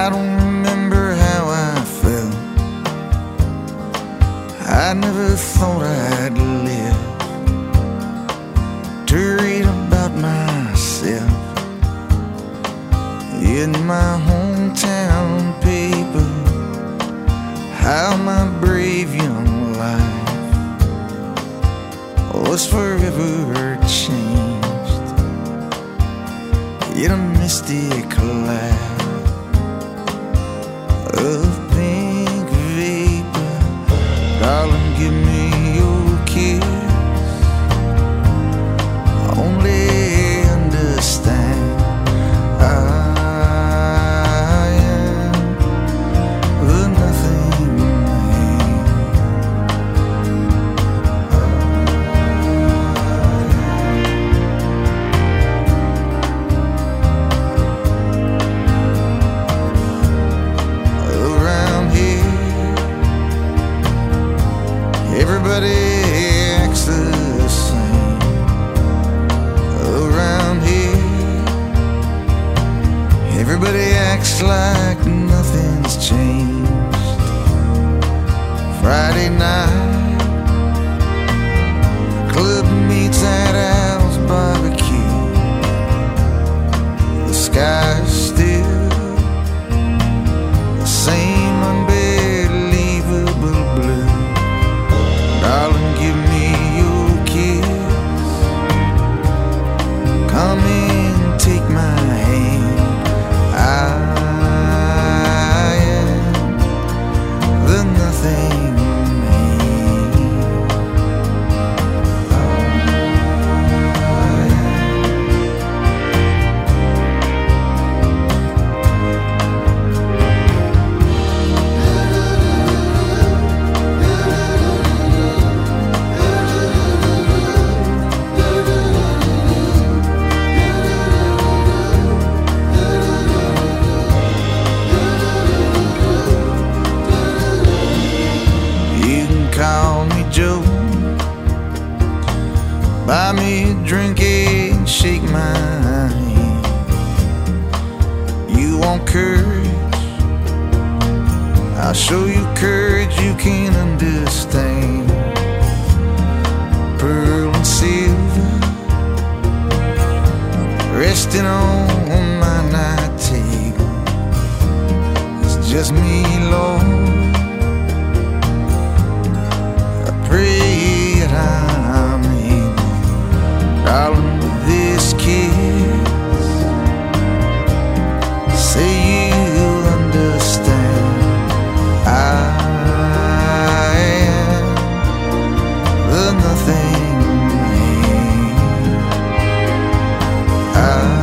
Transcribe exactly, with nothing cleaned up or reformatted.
I don't remember how I felt. I never thought I'd live to read about myself in my hometown paper, how my brave young life was forever changed in a mystic cloud of pink vapor. Darling, give me your kiss. Only understand I am the nothing man. Around here, everybody acts the same. Around here, everybody acts like nothing's changed. Friday night, club meets at Al's barbecue. The sky's still the same unbelievable blue. Darling, give me your kiss. Come in, take my hand. I am the nothing man. I You can call me Joe, buy me a drink and shake my hand. You want courage? I'll show you courage you can't understand. Pearl and silver resting on my night table. It's just me, Lord. I pray that I'm able, darling, with this kiss. Say you'll understand. I am the nothing man. I